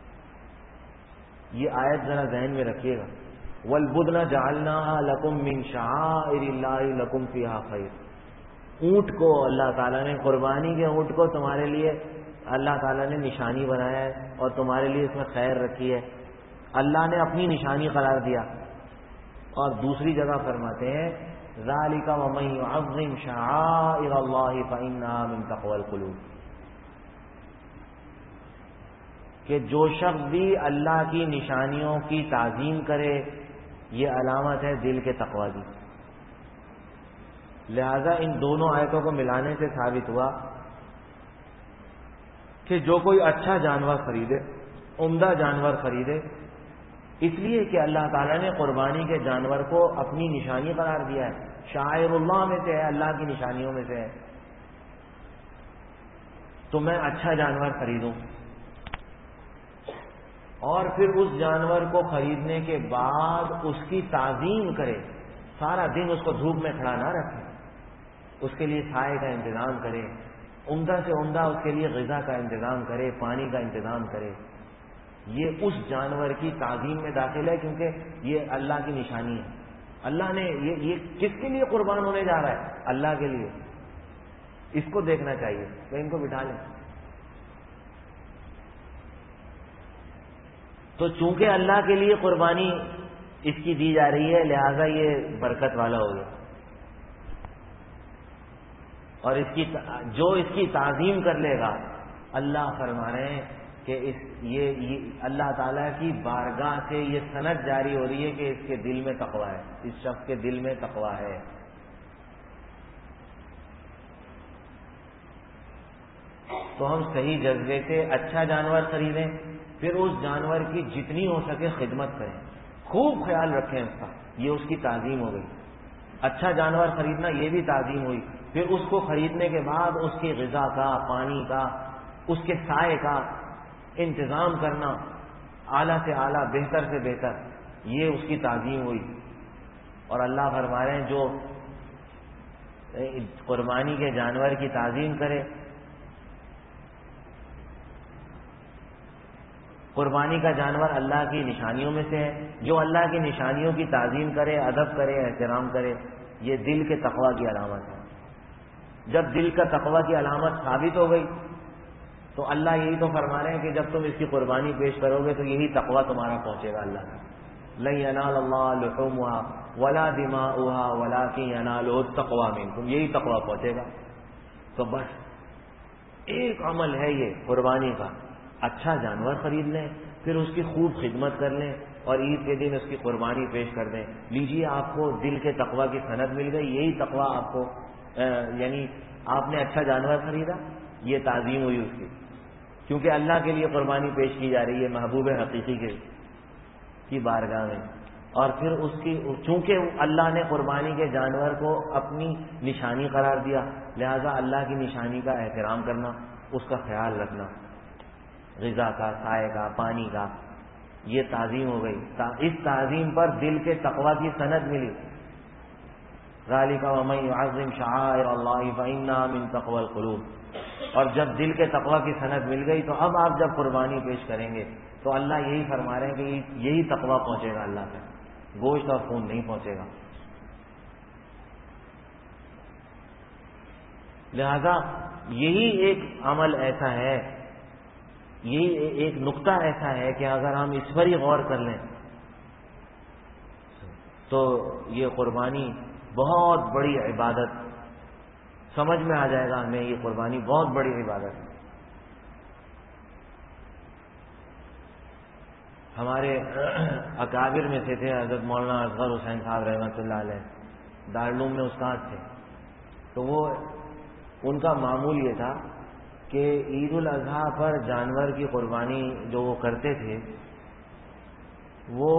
یہ آیت ذرا ذہن میں رکھیے گا. والبدن جعلناها لکم من شعائر اللہ لکم فیہا خیر. اونٹ کو اللہ تعالیٰ نے، قربانی کے اونٹ کو تمہارے لیے اللہ تعالیٰ نے نشانی بنایا ہے اور تمہارے لیے اس میں خیر رکھی ہے. اللہ نے اپنی نشانی قرار دیا. اور دوسری جگہ فرماتے ہیں ذالک ومن یعظم شعائر اللہ فإنہا من تقوی القلوب، کہ جو شخص بھی اللہ کی نشانیوں کی تعظیم کرے یہ علامت ہے دل کے تقوی کی. لہذا ان دونوں آیتوں کو ملانے سے ثابت ہوا کہ جو کوئی اچھا جانور خریدے، عمدہ جانور خریدے، اس لیے کہ اللہ تعالیٰ نے قربانی کے جانور کو اپنی نشانی قرار دیا ہے، شعائر اللہ میں سے ہے، اللہ کی نشانیوں میں سے ہے، تو میں اچھا جانور خریدوں اور پھر اس جانور کو خریدنے کے بعد اس کی تعظیم کرے. سارا دن اس کو دھوپ میں کھڑا نہ رکھے، اس کے لیے سائے کا انتظام کرے، عمدہ سے عمدہ اس کے لیے غذا کا انتظام کرے، پانی کا انتظام کرے. یہ اس جانور کی تعظیم میں داخل ہے، کیونکہ یہ اللہ کی نشانی ہے. اللہ نے یہ کس کے لیے قربان ہونے جا رہا ہے؟ اللہ کے لیے. اس کو دیکھنا چاہیے. تو ان کو بٹھا لیں. تو چونکہ اللہ کے لیے قربانی اس کی دی جا رہی ہے، لہذا یہ برکت والا ہو گیا. اور جو اس کی تعظیم کر لے گا، اللہ فرما رہے ہیں کہ یہ اللہ تعالیٰ کی بارگاہ سے یہ سند جاری ہو رہی ہے کہ اس کے دل میں تقوی ہے، اس شخص کے دل میں تقوی ہے. تو ہم صحیح جذبے سے اچھا جانور خریدیں، پھر اس جانور کی جتنی ہو سکے خدمت کریں، خوب خیال رکھیں اس کا. یہ اس کی تعظیم ہو گئی. اچھا جانور خریدنا یہ بھی تعظیم ہوئی. پھر اس کو خریدنے کے بعد اس کی غذا کا، پانی کا، اس کے سائے کا انتظام کرنا، اعلیٰ سے اعلیٰ، بہتر سے بہتر، یہ اس کی تعظیم ہوئی. اور اللہ فرما رہے ہیں جو قربانی کے جانور کی تعظیم کرے، قربانی کا جانور اللہ کی نشانیوں میں سے ہے، جو اللہ کی نشانیوں کی تعظیم کرے، ادب کرے، احترام کرے، یہ دل کے تقوی کی علامت ہے. جب دل کا تقوی کی علامت ثابت ہو گئی تو اللہ یہی تو فرما رہے ہیں کہ جب تم اس کی قربانی پیش کرو گے تو یہی تقوی تمہارا پہنچے گا. اللہ کا لن ينال اللہ لحومها ولا دماؤها ولكن يناله التقوى منكم، یہی تقوی پہنچے گا. تو بس ایک عمل ہے یہ قربانی کا، اچھا جانور خرید لیں، پھر اس کی خوب خدمت کر لیں اور عید کے دن اس کی قربانی پیش کر دیں. لیجئے آپ کو دل کے تقوی کی سند مل گئی. یہی تقوی آپ کو یعنی آپ نے اچھا جانور خریدا، یہ تعظیم ہوئی اس کیونکہ اللہ کے لیے قربانی پیش کی جا رہی ہے محبوب حقیقی کی بارگاہ میں. اور پھر اس کی چونکہ اللہ نے قربانی کے جانور کو اپنی نشانی قرار دیا، لہذا اللہ کی نشانی کا احترام کرنا، اس کا خیال رکھنا، غذا کا، سائے کا، پانی کا، یہ تعظیم ہو گئی. اس تعظیم پر دل کے تقوی کی سند ملی. ذالک ومن یعظم شعائر اللہ فإنہا من تقوی القلوب. اور جب دل کے تقوی کی سند مل گئی تو اب آپ جب قربانی پیش کریں گے تو اللہ یہی فرما رہے ہیں کہ یہی تقوی پہنچے گا اللہ تک، گوشت اور خون نہیں پہنچے گا. لہذا یہی ایک عمل ایسا ہے، یہی ایک نقطہ ایسا ہے کہ اگر ہم اس پر ہی غور کر لیں تو یہ قربانی بہت بڑی عبادت، سمجھ میں آ جائے گا ہمیں یہ قربانی بہت بڑی عبادت ہے۔ ہمارے اکابر میں سے تھے حضرت مولانا اصغر حسین صاحب رحمۃ اللہ علیہ، دارالعلوم میں استاد تھے، تو وہ ان کا معمول یہ تھا کہ عید الاضحیٰ پر جانور کی قربانی جو وہ کرتے تھے، وہ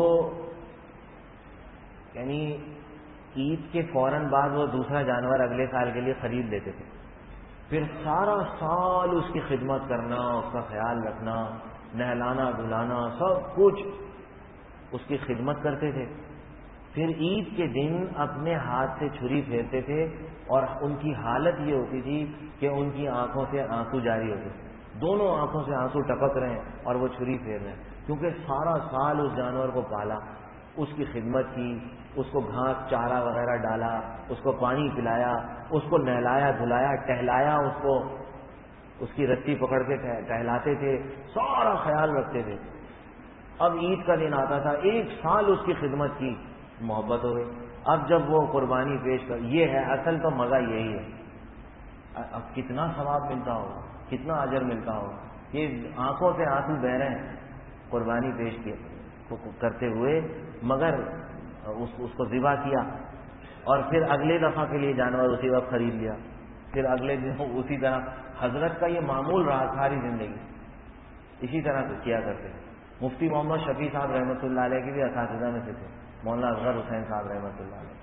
یعنی عید کے فوراً بعد وہ دوسرا جانور اگلے سال کے لیے خرید لیتے تھے، پھر سارا سال اس کی خدمت کرنا، اس کا خیال رکھنا، نہلانا دھلانا سب کچھ اس کی خدمت کرتے تھے، پھر عید کے دن اپنے ہاتھ سے چھری پھیرتے تھے، اور ان کی حالت یہ ہوتی تھی کہ ان کی آنکھوں سے آنسو جاری ہوتے تھے، دونوں آنکھوں سے آنسو ٹپک رہے ہیں اور وہ چھری پھیر رہے ہیں، کیونکہ سارا سال اس جانور کو پالا، اس کی خدمت کی، اس کو گھاس چارہ وغیرہ ڈالا، اس کو پانی پلایا، اس کو نہلایا دھلایا، ٹہلایا، اس کو اس کی رسی پکڑ کے ٹہلاتے تھے، سارا خیال رکھتے تھے۔ اب عید کا دن آتا تھا، ایک سال اس کی خدمت کی، محبت ہو گئی۔ اب جب وہ قربانی پیش کر، یہ ہے اصل تو مزہ یہی ہے۔ اب کتنا ثواب ملتا ہوگا، کتنا اجر ملتا ہوگا، یہ آنکھوں سے آنسو بہ رہے ہیں قربانی پیش کرتے ہوئے، مگر اس کو ذبح کیا اور پھر اگلے دفعہ کے لیے جانور اسی وقت خرید لیا، پھر اگلے دن اسی طرح۔ حضرت کا یہ معمول رہا ساری زندگی، اسی طرح سے کیا کرتے ہیں۔ مفتی محمد شفیع صاحب رحمۃ اللہ علیہ کے بھی اساتذہ میں سے تھے، مولانا اصغر حسین صاحب رحمۃ اللہ علیہ،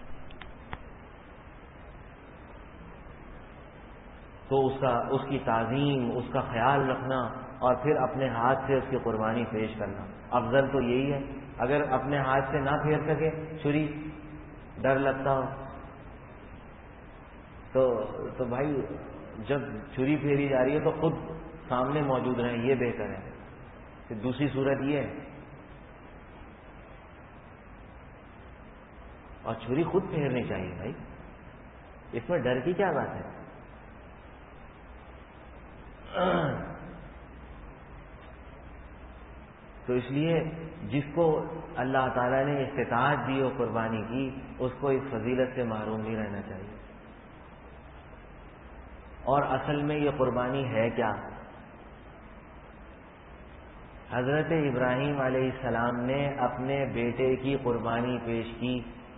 تو اس کی تعظیم، اس کا خیال رکھنا اور پھر اپنے ہاتھ سے اس کی قربانی پیش کرنا، افضل تو یہی ہے۔ اگر اپنے ہاتھ سے نہ پھیر سکے چھری، ڈر لگتا ہو، تو بھائی جب چھری پھیری جا رہی ہے تو خود سامنے موجود رہیں، یہ بہتر ہے۔ پھر دوسری صورت یہ ہے، اور چھری خود پھیرنی چاہیے بھائی، اس میں ڈر کی کیا بات ہے؟ تو اس لیے جس کو اللہ تعالیٰ نے استطاعت دی ہو قربانی کی، اس کو اس فضیلت سے محروم نہیں رہنا چاہیے۔ اور اصل میں یہ قربانی ہے کیا؟ حضرت ابراہیم علیہ السلام نے اپنے بیٹے کی قربانی پیش کی،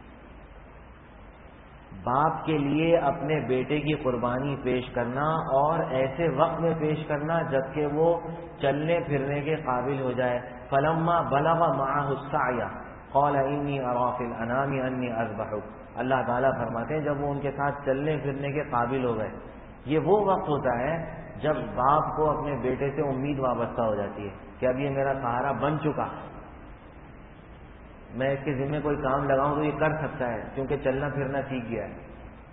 باپ کے لیے اپنے بیٹے کی قربانی پیش کرنا، اور ایسے وقت میں پیش کرنا جبکہ وہ چلنے پھرنے کے قابل ہو جائے۔ فلما بلغ معه السعي قال انی ارى في الانام انی اذبحك، اللہ تعالیٰ فرماتے ہیں جب وہ ان کے ساتھ چلنے پھرنے کے قابل ہو گئے، یہ وہ وقت ہوتا ہے جب باپ کو اپنے بیٹے سے امید وابستہ ہو جاتی ہے کہ اب یہ میرا سہارا بن چکا، میں اس کے ذمہ کوئی کام لگاؤں تو یہ کر سکتا ہے کیونکہ چلنا پھرنا سیکھ گیا ہے،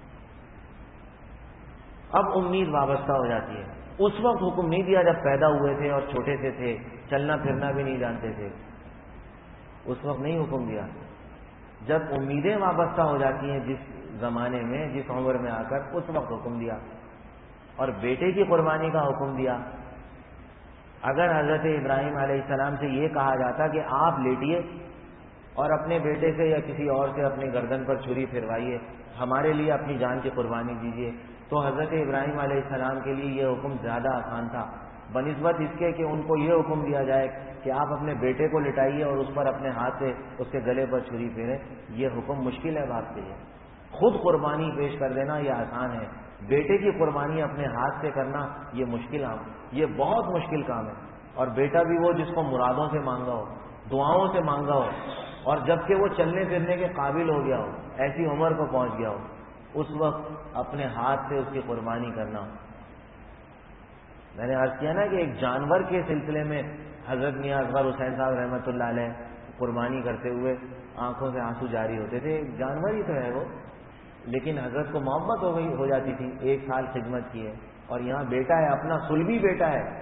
اب امید وابستہ ہو جاتی ہے۔ اس وقت حکم نہیں دیا جب پیدا ہوئے تھے اور چھوٹے سے تھے، چلنا پھرنا بھی نہیں جانتے تھے، اس وقت نہیں حکم دیا۔ جب امیدیں وابستہ ہو جاتی ہیں جس زمانے میں، جس عمر میں آ کر، اس وقت حکم دیا، اور بیٹے کی قربانی کا حکم دیا۔ اگر حضرت ابراہیم علیہ السلام سے یہ کہا جاتا کہ آپ لیٹیے اور اپنے بیٹے سے یا کسی اور سے اپنی گردن پر چھری پھروائیے، ہمارے لیے اپنی جان کی قربانی دیجیے، تو حضرت ابراہیم علیہ السلام کے لیے یہ حکم زیادہ آسان تھا بنسبت اس کے کہ ان کو یہ حکم دیا جائے کہ آپ اپنے بیٹے کو لٹائیے اور اس پر اپنے ہاتھ سے اس کے گلے پر چھری پھیریں۔ یہ حکم مشکل ہے باپ کے لیے، خود قربانی پیش کر دینا یہ آسان ہے، بیٹے کی قربانی اپنے ہاتھ سے کرنا یہ مشکل ہے، یہ بہت مشکل کام ہے۔ اور بیٹا بھی وہ جس کو مرادوں سے مانگا ہو، دعاؤں سے مانگا ہو، اور جب کہ وہ چلنے پھرنے کے قابل ہو گیا ہو، ایسی عمر کو پہنچ گیا ہو، اس وقت اپنے ہاتھ سے اس کی قربانی کرنا۔ میں نے عرض کیا نا کہ ایک جانور کے سلسلے میں حضرت میاں اصغر حسین صاحب رحمۃ اللہ علیہ قربانی کرتے ہوئے آنکھوں سے آنسو جاری ہوتے تھے، جانور ہی تو ہے وہ، لیکن حضرت کو محبت ہو جاتی تھی، ایک سال خدمت کی ہے، اور یہاں بیٹا ہے، اپنا صلبی بیٹا ہے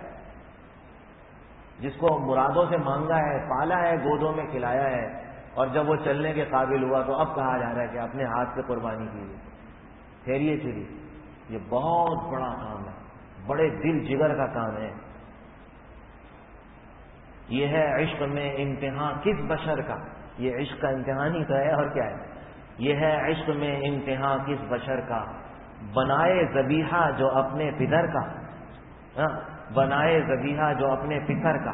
جس کو مرادوں سے مانگا ہے، پالا ہے، گودوں میں کھلایا ہے، اور جب وہ چلنے کے قابل ہوا تو اب کہا جا رہا ہے کہ اپنے ہاتھ سے قربانی کیجیے، پھیریے چھری۔ یہ بہت بڑا کام ہے، بڑے دل جگر کا کام ہے۔ یہ ہے عشق میں امتحان کس بشر کا یہ عشق کا امتحان ہی تو ہے، اور کیا ہے؟ یہ ہے عشق میں امتحان کس بشر کا، بنائے ذبیحہ جو اپنے پدر کا، بنائے ذبیحہ جو اپنے پسر کا،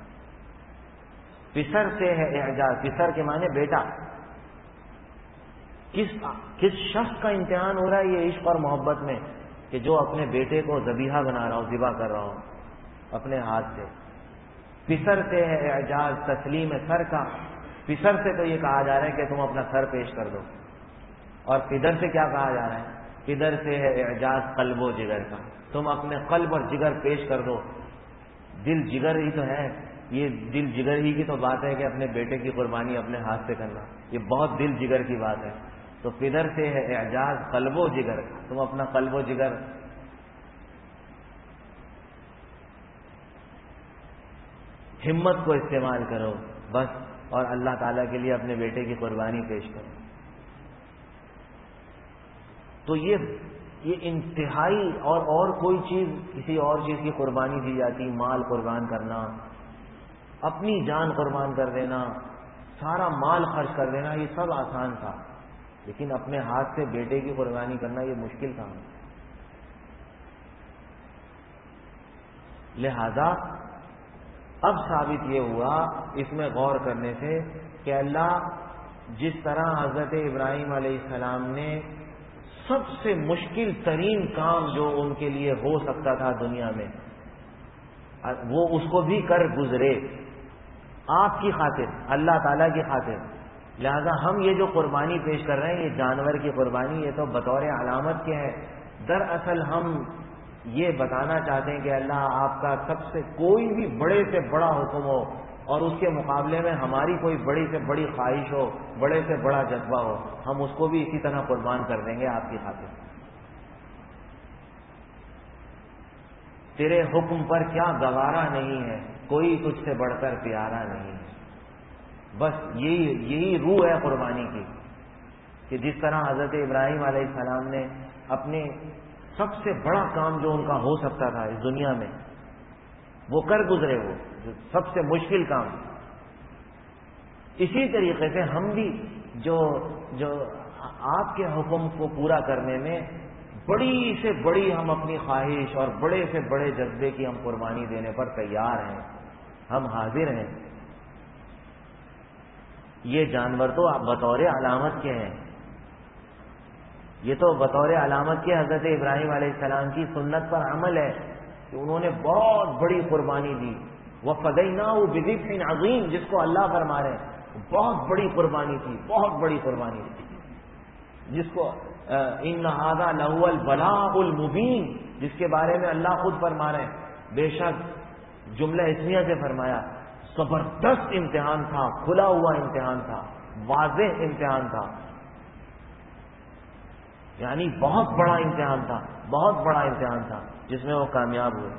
پسر سے ہے اعجاز، پسر کے معنی بیٹا۔ کس شخص کا امتحان ہو رہا ہے یہ عشق اور محبت میں کہ جو اپنے بیٹے کو ذبیحہ بنا رہا ہو، ذبح کر رہا ہو اپنے ہاتھ سے۔ پسر سے ہے اعجاز تسلیم سر کا، پسر سے تو یہ کہا جا رہا ہے کہ تم اپنا سر پیش کر دو، اور پدر سے کیا کہا جا رہا ہے؟ پدر سے ہے اعجاز قلب و جگر کا، تم اپنے قلب اور جگر پیش کر دو۔ دل جگر ہی تو ہے، یہ دل جگر ہی کی تو بات ہے کہ اپنے بیٹے کی قربانی اپنے ہاتھ سے کرنا، یہ بہت دل جگر کی بات ہے۔ تو پدر سے ہے اعجاز قلب و جگر کا، تم اپنا قلب و جگر ہمت کو استعمال کرو بس، اور اللہ تعالیٰ کے لیے اپنے بیٹے کی قربانی پیش کرو۔ تو یہ انتہائی، اور کوئی چیز، کسی اور چیز کی قربانی دی جاتی، مال قربان کرنا، اپنی جان قربان کر دینا، سارا مال خرچ کر دینا، یہ سب آسان تھا، لیکن اپنے ہاتھ سے بیٹے کی قربانی کرنا یہ مشکل کام ہے۔ لہذا اب ثابت یہ ہوا اس میں غور کرنے سے کہ اللہ جس طرح حضرت ابراہیم علیہ السلام نے سب سے مشکل ترین کام جو ان کے لیے ہو سکتا تھا دنیا میں، وہ اس کو بھی کر گزرے آپ کی خاطر، اللہ تعالیٰ کی خاطر۔ لہذا ہم یہ جو قربانی پیش کر رہے ہیں، یہ جانور کی قربانی، یہ تو بطور علامت کے ہے۔ دراصل ہم یہ بتانا چاہتے ہیں کہ اللہ آپ کا سب سے کوئی بھی بڑے سے بڑا حکم ہو اور اس کے مقابلے میں ہماری کوئی بڑی سے بڑی خواہش ہو، بڑے سے بڑا جذبہ ہو، ہم اس کو بھی اسی طرح قربان کر دیں گے آپ کی خاطر۔ تیرے حکم پر کیا گوارا نہیں ہے، کوئی تجھ سے بڑھ کر پیارا نہیں ہے۔ بس یہی روح ہے قربانی کی، کہ جس طرح حضرت ابراہیم علیہ السلام نے اپنے سب سے بڑا کام جو ان کا ہو سکتا تھا اس دنیا میں وہ کر گزرے، وہ سب سے مشکل کام۔ اسی طریقے سے ہم بھی جو آپ کے حکم کو پورا کرنے میں بڑی سے بڑی ہم اپنی خواہش اور بڑے سے بڑے جذبے کی ہم قربانی دینے پر تیار ہیں، ہم حاضر ہیں۔ یہ جانور تو بطور علامت کے ہیں، یہ تو بطور علامت کے حضرت ابراہیم علیہ السلام کی سنت پر عمل ہے کہ انہوں نے بہت بڑی قربانی دی۔ وَفَدَيْنَاهُ بِذِبْحٍ عَظِيمٍ، جس کو اللہ فرما رہے ہیں بہت بڑی قربانی تھی، بہت بڑی قربانی تھی، جس کو إِنَّ هَذَا لَهُوَ الْبَلَاءُ الْمُبِينُ، جس کے بارے میں اللہ خود فرما رہے ہیں، بے شک جملہ اسمیہ سے فرمایا زبردست امتحان تھا، کھلا ہوا امتحان تھا، واضح امتحان تھا، یعنی بہت بڑا امتحان تھا، بہت بڑا امتحان تھا جس میں وہ کامیاب ہوئے۔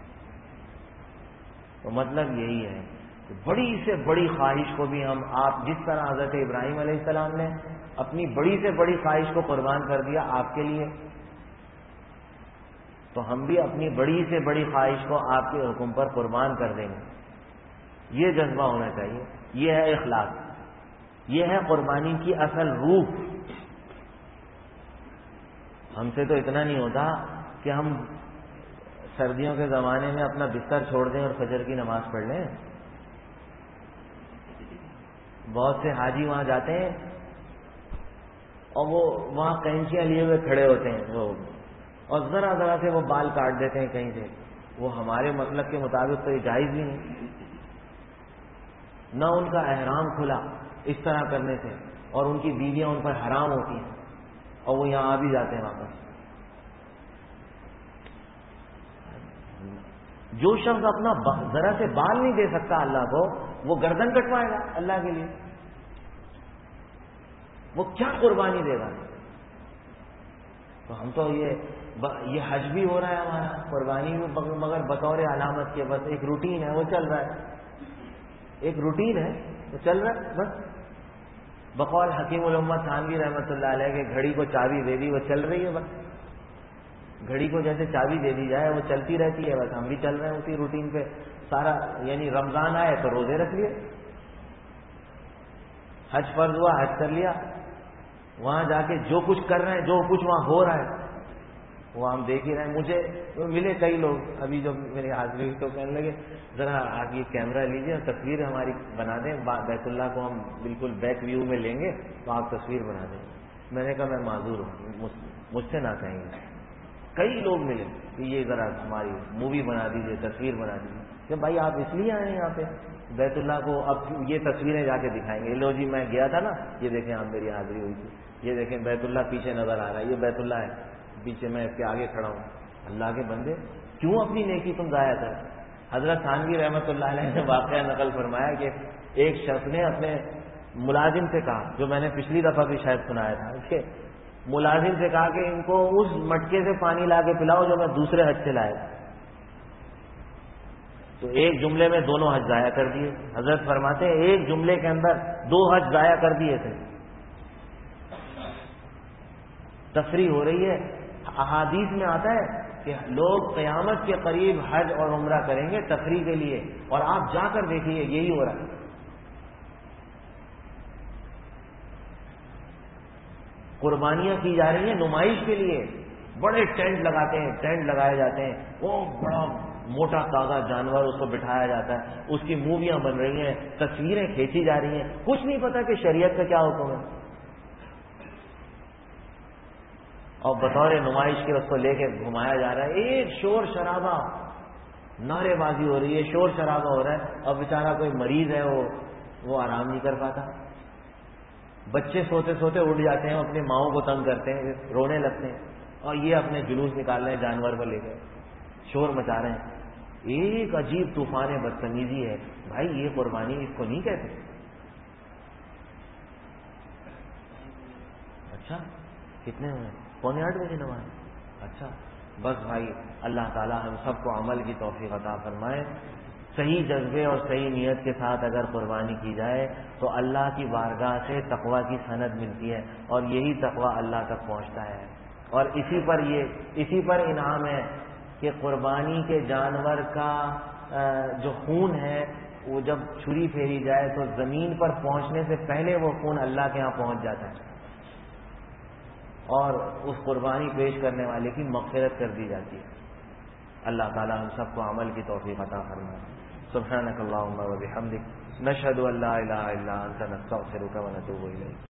تو مطلب یہی ہے کہ بڑی سے بڑی خواہش کو بھی ہم، آپ جس طرح حضرت ابراہیم علیہ السلام نے اپنی بڑی سے بڑی خواہش کو قربان کر دیا آپ کے لیے، تو ہم بھی اپنی بڑی سے بڑی خواہش کو آپ کے حکم پر قربان کر دیں گے۔ یہ جذبہ ہونا چاہیے، یہ ہے اخلاص، یہ ہے قربانی کی اصل روح۔ ہم سے تو اتنا نہیں ہوتا کہ ہم سردیوں کے زمانے میں اپنا بستر چھوڑ دیں اور فجر کی نماز پڑھ لیں۔ بہت سے حاجی وہاں جاتے ہیں اور وہ وہاں کینچیاں لیے ہوئے کھڑے ہوتے ہیں، وہ اور ذرا ذرا سے وہ بال کاٹ دیتے ہیں کہیں سے۔ وہ ہمارے مسلک کے مطابق تو یہ جائز بھی نہیں، نہ ان کا احرام کھلا اس طرح کرنے سے، اور ان کی بیویاں ان پر حرام ہوتی ہیں، اور وہ یہاں آ بھی جاتے ہیں واپس۔ جو شخص اپنا ذرا سے بال نہیں دے سکتا اللہ کو، وہ گردن کٹوائے گا اللہ کے لیے، وہ کیا قربانی دے گا؟ تو ہم تو یہ حج بھی ہو رہا ہے ہمارا، قربانی بھی، مگر بطور علامت کے، بس ایک روٹین ہے وہ چل رہا ہے، ایک روٹین ہے وہ چل رہا ہے بس۔ بقول حکیم الامت تھانوی رحمۃ اللہ علیہ کے گھڑی کو چابی دے دی، وہ چل رہی ہے بس۔ گھڑی کو جیسے چابی دے دی جائے وہ چلتی رہتی ہے بس، ہم بھی چل رہے ہیں اسی روٹین پہ سارا، یعنی رمضان آئے تو روزے رکھ لیے، حج فرض ہوا، حج کر لیا، وہاں جا کے جو کچھ کر رہے ہیں، جو کچھ وہاں ہو رہا ہے وہ ہم دیکھ ہی رہے ہیں۔ مجھے ملے کئی لوگ ابھی جو میری حاضری ہوئی تو کہنے لگے ذرا آپ یہ کیمرہ لیجیے اور تصویر ہماری بنا دیں، بیت اللہ کو ہم بالکل بیک ویو میں لیں گے تو آپ تصویر بنا دیں۔ میں نے کہا میں معذور ہوں، مجھ سے نہ کہیں گے۔ کئی لوگ ملے کہ یہ ذرا ہماری مووی بنا دیجیے، تصویر بنا دیجیے۔ کہ بھائی آپ اس لیے آئے ہیں یہاں پہ بیت اللہ کو، اب یہ تصویریں جا کے دکھائیں گے، لو جی میں گیا تھا نا، یہ دیکھیں آپ میری حاضری ہوئی تھی، یہ دیکھیں بیت اللہ پیچھے نظر آ رہا ہے، یہ بیت اللہ ہے، پیچھے میں اس کے آگے کھڑا ہوں۔ اللہ کے بندے کیوں اپنی نیکی تم ضائع کرو؟ حضرت تھانوی رحمۃ اللہ علیہ نے واقعہ نقل فرمایا کہ ایک شخص نے اپنے ملازم سے کہا، جو میں نے پچھلی دفعہ بھی شاید سنایا تھا، کہ ملازم سے کہا کہ ان کو اس مٹکے سے پانی لا کے پلاؤ جو میں دوسرے حج سے لایا، تو ایک جملے میں دونوں حج ضائع کر دیے۔ حضرت فرماتے ہیں ایک جملے کے اندر 2 حج ضائع کر دیے تھے۔ تفریح ہو رہی ہے، احادیث میں آتا ہے کہ لوگ قیامت کے قریب حج اور عمرہ کریں گے تفریح کے لیے، اور آپ جا کر دیکھیے یہی ہو رہا ہے۔ قربانیاں کی جا رہی ہیں نمائش کے لیے، بڑے ٹینٹ لگاتے ہیں، ٹینٹ لگائے جاتے ہیں، وہ بڑا موٹا تازہ جانور اس کو بٹھایا جاتا ہے، اس کی موویاں بن رہی ہیں، تصویریں کھینچی جا رہی ہیں، کچھ نہیں پتا کہ شریعت کا کیا حکم ہے، اور بطور نمائش کے اس کو لے کے گھمایا جا رہا ہے۔ ایک شور شرابہ، نعرے بازی ہو رہی ہے، شور شرابہ ہو رہا ہے، اور بیچارہ کوئی مریض ہے وہ آرام نہیں کر پاتا۔ بچے سوتے سوتے اٹھ جاتے ہیں، اپنی ماؤں کو تنگ کرتے ہیں، رونے لگتے ہیں، اور یہ اپنے جلوس نکال رہے ہیں جانور کو لے کے، شور مچا رہے ہیں۔ ایک عجیب طوفان بدتمیزی ہے۔ بھائی یہ قربانی اس کو نہیں کہتے۔ اچھا کتنے ہوئے؟ 7:45 نماز۔ اچھا بس بھائی، اللہ تعالی ہم سب کو عمل کی توفیق عطا فرمائے۔ صحیح جذبے اور صحیح نیت کے ساتھ اگر قربانی کی جائے تو اللہ کی بارگاہ سے تقویٰ کی سند ملتی ہے، اور یہی تقویٰ اللہ تک پہنچتا ہے، اور اسی پر انعام ہے کہ قربانی کے جانور کا جو خون ہے وہ جب چھری پھیری جائے تو زمین پر پہنچنے سے پہلے وہ خون اللہ کے ہاں پہنچ جاتا ہے، اور اس قربانی پیش کرنے والے کی مغفرت کر دی جاتی ہے۔ اللہ تعالی ہم سب کو عمل کی توفیق عطا فرمائے۔ سبحانک اللہم و بحمدک، نشہد ان لا الہ الا انت، نستغفرک و نتوب الیک۔